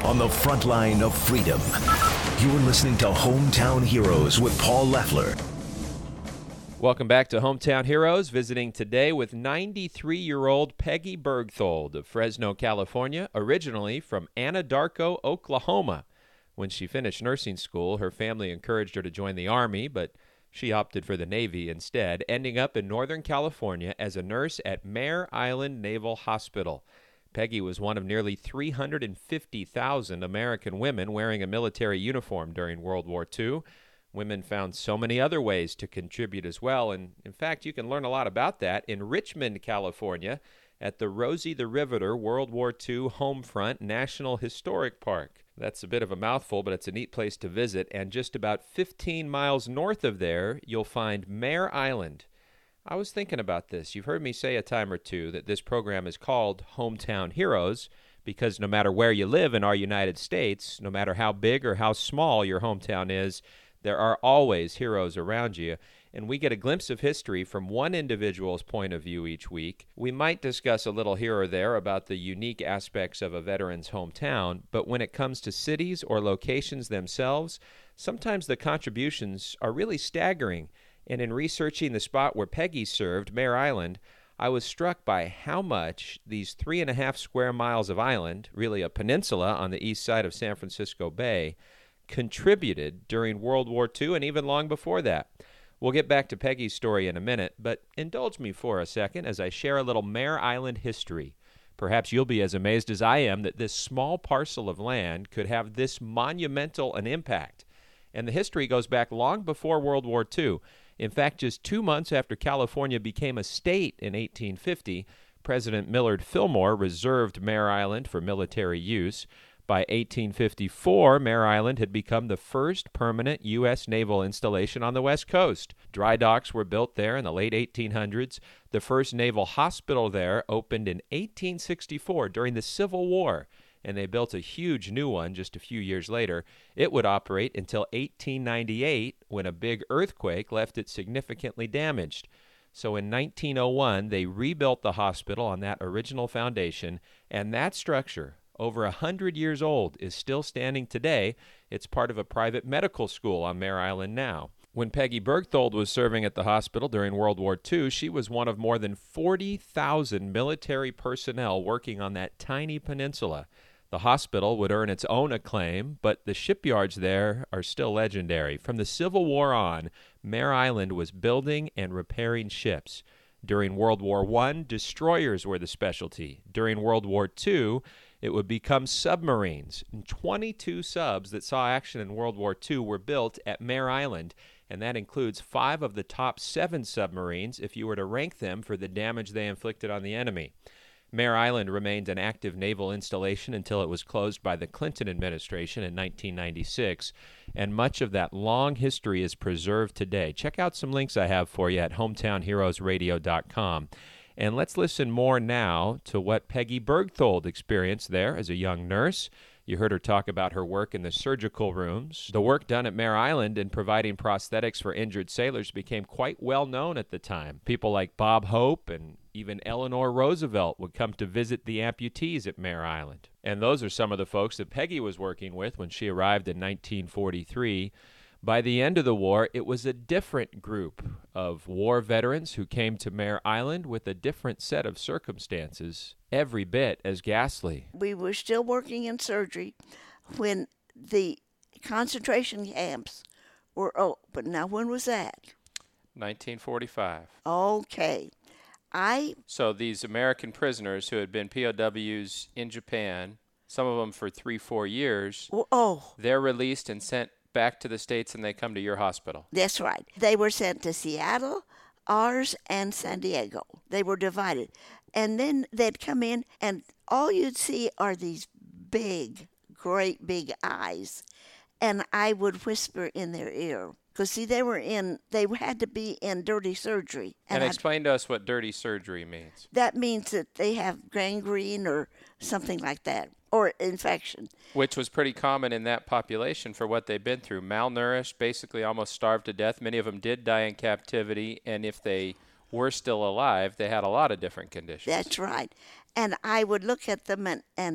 on the front line of freedom. You're listening to Hometown Heroes with Paul Leffler. Welcome back to Hometown Heroes, visiting today with 93-year-old Peggy Bergthold of Fresno, California, originally from Anadarko, Oklahoma. When she finished nursing school, her family encouraged her to join the Army, but she opted for the Navy instead, ending up in Northern California as a nurse at Mare Island Naval Hospital. Peggy was one of nearly 350,000 American women wearing a military uniform during World War II. Women found so many other ways to contribute as well, and in fact, you can learn a lot about that in Richmond, California, at the Rosie the Riveter World War II Homefront National Historic Park. That's a bit of a mouthful, but it's a neat place to visit, and just about 15 miles north of there, you'll find Mare Island. I was thinking about this. You've heard me say a time or two that this program is called Hometown Heroes because no matter where you live in our United States, no matter how big or how small your hometown is, there are always heroes around you, and we get a glimpse of history from one individual's point of view each week. We might discuss a little here or there about the unique aspects of a veteran's hometown, but when it comes to cities or locations themselves, sometimes the contributions are really staggering. And in researching the spot where Peggy served, Mare Island, I was struck by how much these 3.5 square miles of island, really a peninsula on the east side of San Francisco Bay, contributed during World War II and even long before that. We'll get back to Peggy's story in a minute, but indulge me for a second as I share a little Mare Island history. Perhaps you'll be as amazed as I am that this small parcel of land could have this monumental an impact. And the history goes back long before World War II. In fact, just 2 months after California became a state in 1850, President Millard Fillmore reserved Mare Island for military use. By 1854, Mare Island had become the first permanent U.S. naval installation on the West Coast. Dry docks were built there in the late 1800s. The first naval hospital there opened in 1864 during the Civil War, and they built a huge new one just a few years later. It would operate until 1898, when a big earthquake left it significantly damaged. So in 1901, they rebuilt the hospital on that original foundation, and that structure, over 100 years old, is still standing today. It's part of a private medical school on Mare Island now. When Peggy Bergthold was serving at the hospital during World War II, she was one of more than 40,000 military personnel working on that tiny peninsula. The hospital would earn its own acclaim, but the shipyards there are still legendary. From the Civil War on, Mare Island was building and repairing ships. During World War I, destroyers were the specialty. During World War II, it would become submarines. And 22 subs that saw action in World War II were built at Mare Island, and that includes 5 of the top 7 submarines if you were to rank them for the damage they inflicted on the enemy. Mare Island remained an active naval installation until it was closed by the Clinton administration in 1996, and much of that long history is preserved today. Check out some links I have for you at hometownheroesradio.com. And let's listen more now to what Peggy Bergthold experienced there as a young nurse. You heard her talk about her work in the surgical rooms. The work done at Mare Island in providing prosthetics for injured sailors became quite well known at the time. People like Bob Hope and even Eleanor Roosevelt would come to visit the amputees at Mare Island. And those are some of the folks that Peggy was working with when she arrived in 1943. By the end of the war, it was a different group of war veterans who came to Mare Island with a different set of circumstances, every bit as ghastly. We were still working in surgery when the concentration camps were open. Now, when was that? 1945. Okay. So these American prisoners who had been POWs in Japan, some of them for 3-4 years, they're released and sent back to the States, and they come to your hospital. That's right. They were sent to Seattle, ours, and San Diego. They were divided. And then they'd come in, and all you'd see are these big, great big eyes. And I would whisper in their ear. Because, see, they had to be in dirty surgery. And explain to us what dirty surgery means. That means that they have gangrene or something like that, or infection. Which was pretty common in that population for what they've been through. Malnourished, basically almost starved to death. Many of them did die in captivity, and if they were still alive, they had a lot of different conditions. That's right. And I would look at them, and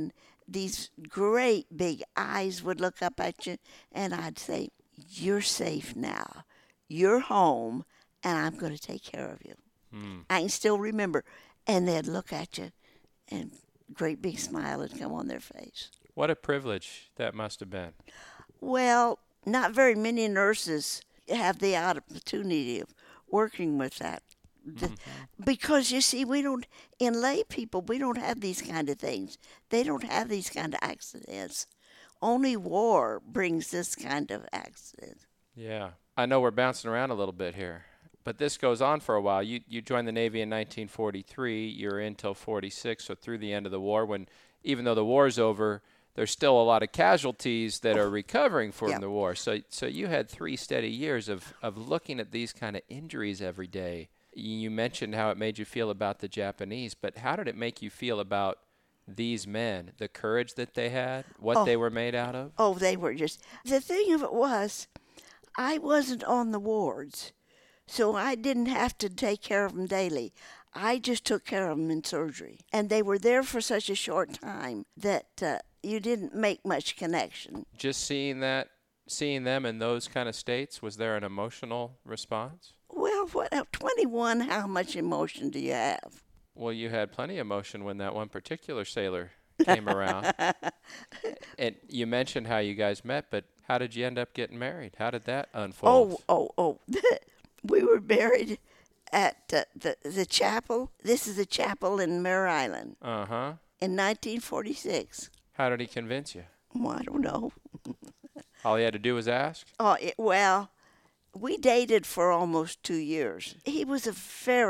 these great big eyes would look up at you, and I'd say, "You're safe now. You're home, and I'm going to take care of you." I can still remember. And they'd look at you, and great big smile would come on their face. What a privilege that must have been. Well, not very many nurses have the opportunity of working with that. Because, you see, we don't, in lay people, we don't have these kind of things. They don't have these kind of accidents. Only war brings this kind of accident. Yeah. I know we're bouncing around a little bit here, but this goes on for a while. You joined the Navy in 1943. You're in till 46, so through the end of the war, when even though the war's over, there's still a lot of casualties that are recovering from the war. So you had 3 steady years of looking at these kind of injuries every day. You mentioned how it made you feel about the Japanese, but how did it make you feel about these men, the courage that they had, what they were made out of? Oh, they were just... The thing of it was, I wasn't on the wards, so I didn't have to take care of them daily. I just took care of them in surgery. And they were there for such a short time that you didn't make much connection. Just seeing them in those kind of states, was there an emotional response? Well, at 21, how much emotion do you have? Well, you had plenty of emotion when that one particular sailor came around. And you mentioned how you guys met, but how did you end up getting married? How did that unfold? Oh. We were married at the chapel. This is the chapel in Mare Island. Uh-huh. In 1946. How did he convince you? Well, I don't know. All he had to do was ask? Well, we dated for almost 2 years. He was a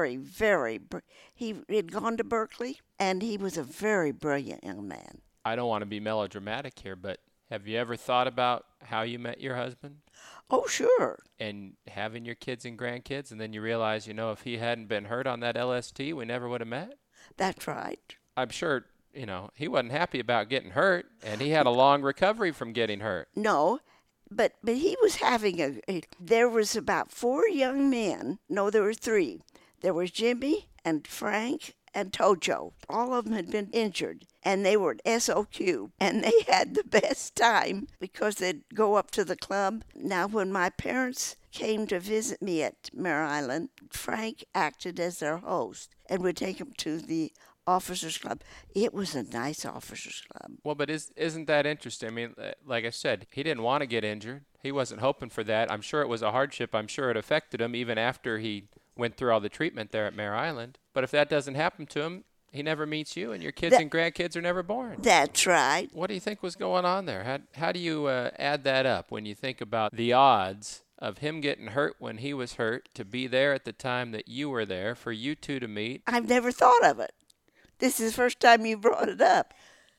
he had gone to Berkeley, and he was a very brilliant young man. I don't want to be melodramatic here, but have you ever thought about how you met your husband? Oh, sure. And having your kids and grandkids, and then you realize, if he hadn't been hurt on that LST, we never would have met? That's right. I'm sure, he wasn't happy about getting hurt, and he had a long recovery from getting hurt. No, but he was having there was about 4 young men. No, there were 3. There was Jimmy and Frank and Tojo. All of them had been injured, and they were at SOQ, and they had the best time because they'd go up to the club. Now, when my parents came to visit me at Mare Island, Frank acted as their host and would take them to the officers club. It was a nice officers club. Well, but isn't that interesting? I mean, like I said, he didn't want to get injured. He wasn't hoping for that. I'm sure it was a hardship. I'm sure it affected him even after he went through all the treatment there at Mare Island. But if that doesn't happen to him, he never meets you, and your kids and grandkids are never born. That's right. What do you think was going on there? How do you add that up when you think about the odds of him getting hurt when he was hurt, to be there at the time that you were there, for you two to meet? I've never thought of it. This is the first time you brought it up.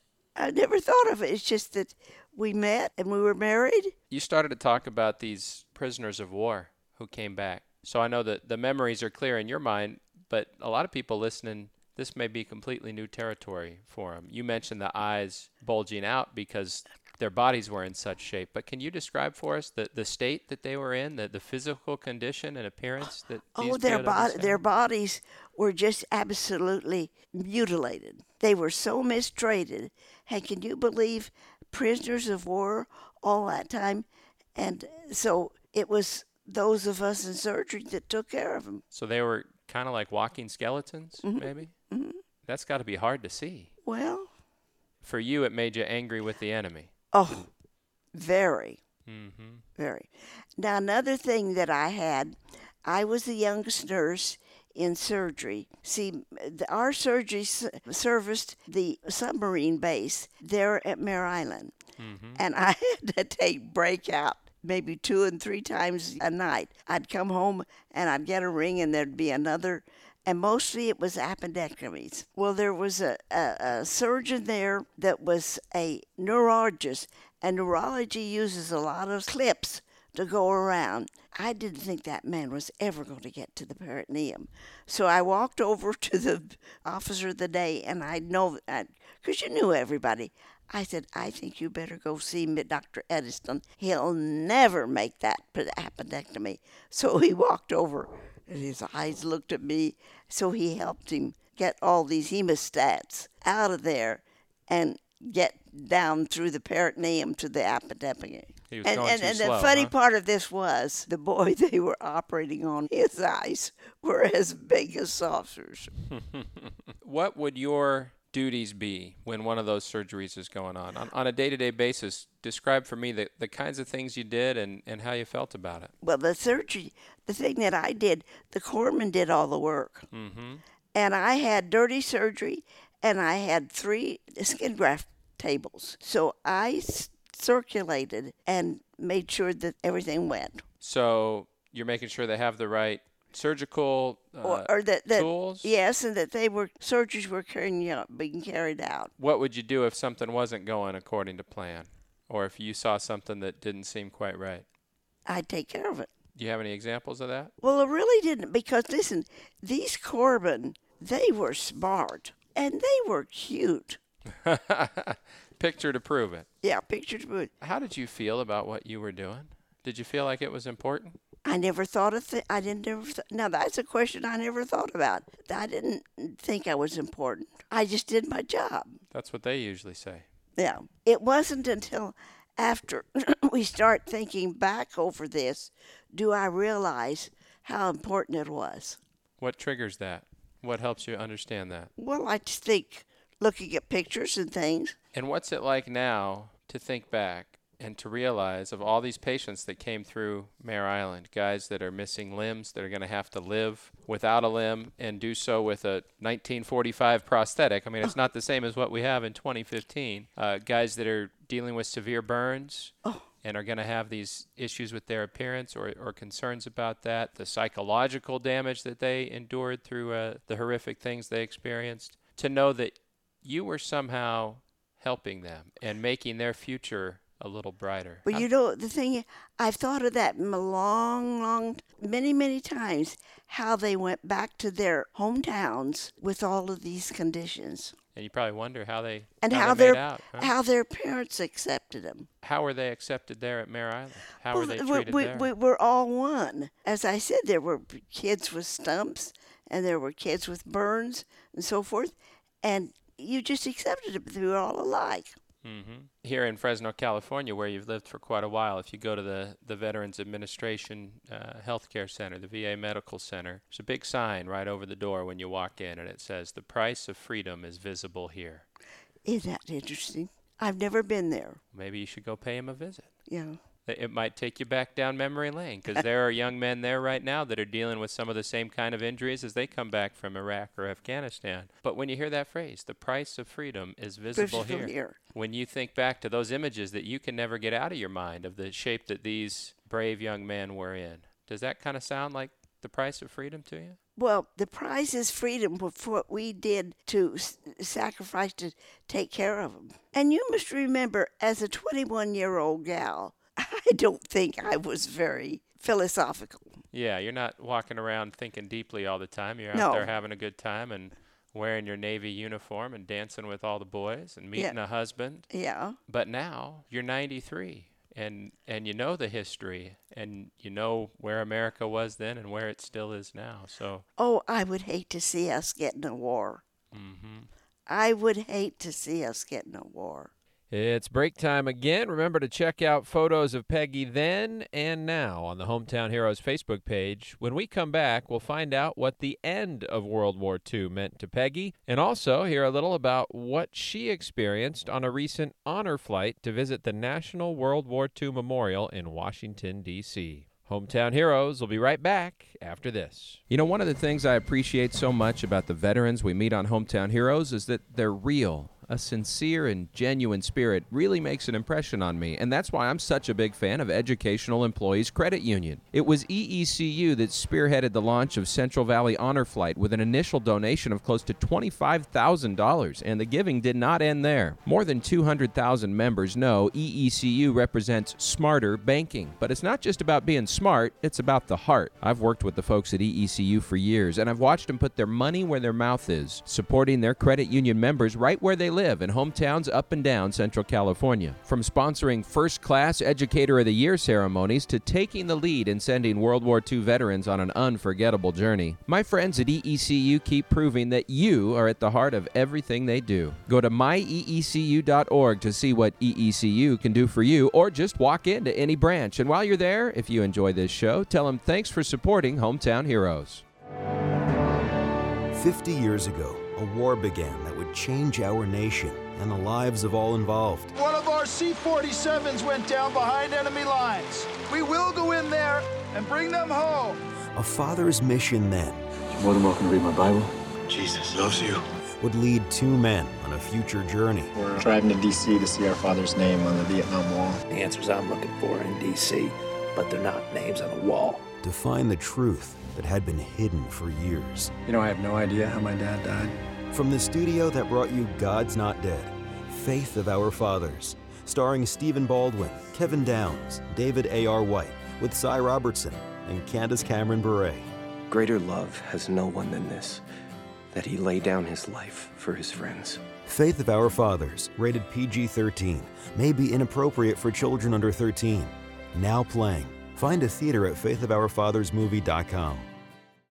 I never thought of it. It's just that we met and we were married. You started to talk about these prisoners of war who came back. So I know that the memories are clear in your mind, but a lot of people listening, this may be completely new territory for them. You mentioned the eyes bulging out because their bodies were in such shape. But can you describe for us the state that they were in, the physical condition and appearance that these their bodies were just absolutely mutilated. They were so mistreated. And can you believe prisoners of war all that time? And so it was those of us in surgery that took care of them. So they were kind of like walking skeletons, maybe? Mm-hmm. That's got to be hard to see. Well, for you, it made you angry with the enemy. Oh, very. Mm-hmm. Very. Now, another thing that I was the youngest nurse in surgery. See, our surgery serviced the submarine base there at Mare Island. Mm-hmm. And I had to take breakout maybe 2 and 3 times a night. I'd come home and I'd get a ring and there'd be another, and mostly it was appendectomies. Well, there was a surgeon there that was a neurologist, and neurology uses a lot of clips to go around. I didn't think that man was ever going to get to the peritoneum. So I walked over to the officer of the day, and I know, because you knew everybody. I said, I think you better go see Dr. Edison. He'll never make that appendectomy. So he walked over, and his eyes looked at me. So he helped him get all these hemostats out of there and get down through the peritoneum to the appendice. He was going too And slow, the funny huh? part of this was the boy they were operating on, his eyes were as big as saucers. What would your duties be when one of those surgeries is going on? On a day-to-day basis, describe for me the kinds of things you did and how you felt about it. Well, the surgery, the thing that I did, the corpsman did all the work. Mm-hmm. And I had dirty surgery, and I had 3 skin graft tables. So I circulated and made sure that everything went. So you're making sure they have the right surgical Or that tools? Yes, and that surgeries were being carried out. What would you do if something wasn't going according to plan? Or if you saw something that didn't seem quite right? I'd take care of it. Do you have any examples of that? Well, it really didn't, because listen, these corpsmen, they were smart and they were cute. Picture to prove it. Yeah, picture to prove it. How did you feel about what you were doing? Did you feel like it was important? I never thought of I didn't ever. Now that's a question I never thought about. I didn't think I was important. I just did my job. That's what they usually say. Yeah. It wasn't until after we start thinking back over this do I realize how important it was. What triggers that? What helps you understand that? Well, I just think looking at pictures and things. And what's it like now to think back and to realize of all these patients that came through Mare Island, guys that are missing limbs, that are going to have to live without a limb and do so with a 1945 prosthetic. I mean, it's not the same as what we have in 2015. Guys that are dealing with severe burns and are going to have these issues with their appearance or concerns about that, the psychological damage that they endured through the horrific things they experienced, to know that you were somehow helping them and making their future a little brighter. But the thing is, I've thought of that many times, how they went back to their hometowns with all of these conditions. And you probably wonder how they how made out. Huh? how their parents accepted them. How were they accepted there at Mare Island? How were they treated there? We were all one. As I said, there were kids with stumps, and there were kids with burns, and so forth. And you just accepted them. They were all alike. Mm-hmm. Here in Fresno, California, where you've lived for quite a while, if you go to the Veterans Administration Healthcare Center, the VA Medical Center, there's a big sign right over the door when you walk in, and it says, "The price of freedom is visible here." Isn't that interesting? I've never been there. Maybe you should go pay him a visit. Yeah. It might take you back down memory lane, because there are young men there right now that are dealing with some of the same kind of injuries as they come back from Iraq or Afghanistan. But when you hear that phrase, the price of freedom is visible here. When you think back to those images that you can never get out of your mind of the shape that these brave young men were in, does that kind of sound like the price of freedom to you? Well, the price is freedom for what we did to sacrifice to take care of them. And you must remember, as a 21-year-old gal, I don't think I was very philosophical. Yeah, you're not walking around thinking deeply all the time. You're out No. there having a good time and wearing your Navy uniform and dancing with all the boys and meeting a husband. Yeah. But now you're 93 and you know the history and you know where America was then and where it still is now. So Oh, I would hate to see us get in a war. mm-hmm. I would hate to see us get in a war. It's break time again. Remember to check out photos of Peggy then and now on the Hometown Heroes Facebook page. When we come back, we'll find out what the end of World War II meant to Peggy, and also hear a little about what she experienced on a recent honor flight to visit the National World War II Memorial in Washington, D.C. Hometown Heroes will be right back after this. You know, one of the things I appreciate so much about the veterans we meet on Hometown Heroes is that they're real. A sincere and genuine spirit really makes an impression on me, and that's why I'm such a big fan of Educational Employees Credit Union. It was EECU that spearheaded the launch of Central Valley Honor Flight with an initial donation of close to $25,000, and the giving did not end there. More than 200,000 members know EECU represents smarter banking, but it's not just about being smart, it's about the heart. I've worked with the folks at EECU for years, and I've watched them put their money where their mouth is, supporting their credit union members right where they live in hometowns up and down Central California. From sponsoring first-class Educator of the Year ceremonies to taking the lead in sending World War II veterans on an unforgettable journey, my friends at EECU keep proving that you are at the heart of everything they do. Go to myeecu.org to see what EECU can do for you, or just walk into any branch. And while you're there, if you enjoy this show, tell them thanks for supporting Hometown Heroes. 50 years ago, a war began that would change our nation and the lives of all involved. One of our C-47s went down behind enemy lines. We will go in there and bring them home. A father's mission then You're more than welcome to read my Bible. Jesus loves you. would lead two men on a future journey. We're driving to D.C. to see our father's name on the Vietnam Wall. The answers I'm looking for in D.C., but they're not names on a wall. To find the truth that had been hidden for years. You know, I have no idea how my dad died. From the studio that brought you God's Not Dead, Faith of Our Fathers, starring Stephen Baldwin, Kevin Downs, David A.R. White, with Cy Robertson and Candace Cameron Bure. Greater love has no one than this, that he lay down his life for his friends. Faith of Our Fathers, rated PG-13, may be inappropriate for children under 13. Now playing. Find a theater at faithofourfathersmovie.com.